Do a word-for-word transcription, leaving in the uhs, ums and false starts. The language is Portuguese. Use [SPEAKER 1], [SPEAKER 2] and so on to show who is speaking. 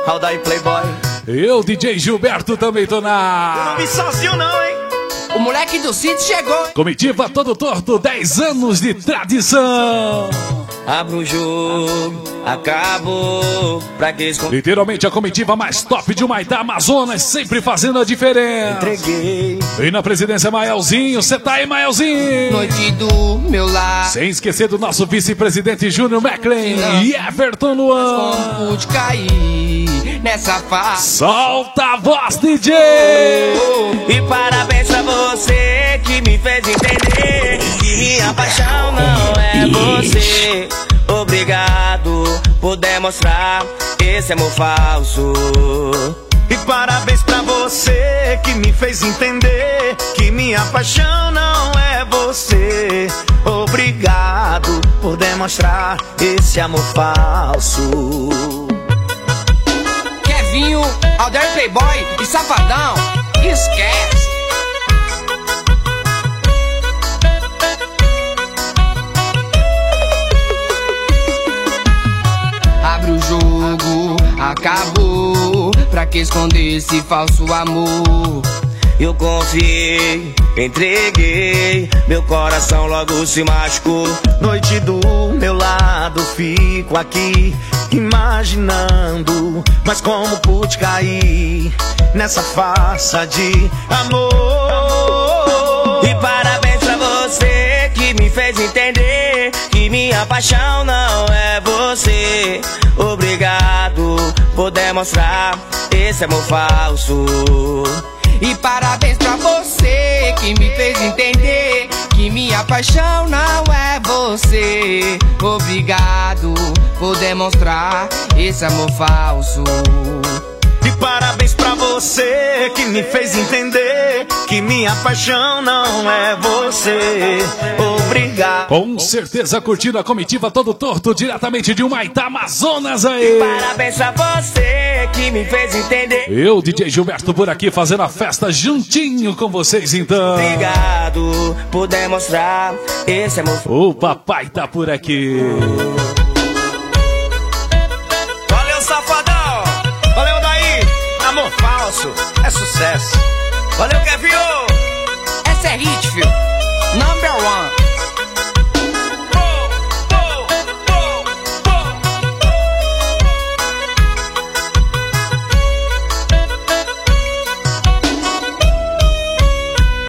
[SPEAKER 1] Aldair Playboy.
[SPEAKER 2] Eu, D J Gilberto, também tô na...
[SPEAKER 1] Eu não vim sozinho não, hein?
[SPEAKER 3] O moleque do sítio chegou.
[SPEAKER 2] Comitiva Todo Torto, dez anos de tradição.
[SPEAKER 1] Abra o jogo, acabou. Pra que esconder?
[SPEAKER 2] Literalmente a comitiva mais top de Humaitá, Amazonas, sempre fazendo a diferença.
[SPEAKER 1] Entreguei.
[SPEAKER 2] E na presidência, Maelzinho, cê tá aí, Maelzinho?
[SPEAKER 3] Noite do meu lar.
[SPEAKER 2] Sem esquecer do nosso vice-presidente Júnior McLean e Everton Luan.
[SPEAKER 3] Como pude cair nessa fase.
[SPEAKER 2] Solta a voz, D J!
[SPEAKER 1] E parabéns pra você que me fez entender que minha paixão não é você. Obrigado por demonstrar esse amor falso.
[SPEAKER 4] E parabéns pra você que me fez entender que minha paixão não é você. Obrigado por demonstrar esse amor falso.
[SPEAKER 3] Kevinho, Aldair Playboy e Safadão, esquece. Abre o jogo, acabou. Pra que esconder esse falso amor?
[SPEAKER 1] Eu confiei, entreguei, meu coração logo se machucou.
[SPEAKER 4] Noite do meu lado, fico aqui imaginando, mas como pude cair nessa farsa de amor.
[SPEAKER 1] E parabéns pra você que me fez entender que minha paixão não é você. Obrigado por demonstrar esse amor falso.
[SPEAKER 3] E parabéns pra você que me fez entender que minha paixão não é você. Obrigado por demonstrar esse amor falso.
[SPEAKER 4] E parabéns pra você que me fez entender que minha paixão não é você. Obrigado.
[SPEAKER 2] Com certeza curtindo a comitiva Todo Torto, diretamente de Humaitá, Amazonas aí.
[SPEAKER 1] Parabéns pra você que me fez entender.
[SPEAKER 2] Eu, D J Gilberto, por aqui fazendo a festa juntinho com vocês então.
[SPEAKER 1] Obrigado por demonstrar esse amor.
[SPEAKER 2] O papai tá por aqui.
[SPEAKER 4] Valeu, Safadão. Valeu, Daí. Amor falso é sucesso.
[SPEAKER 1] Valeu, Kevinho.
[SPEAKER 3] Essa é hit, filho.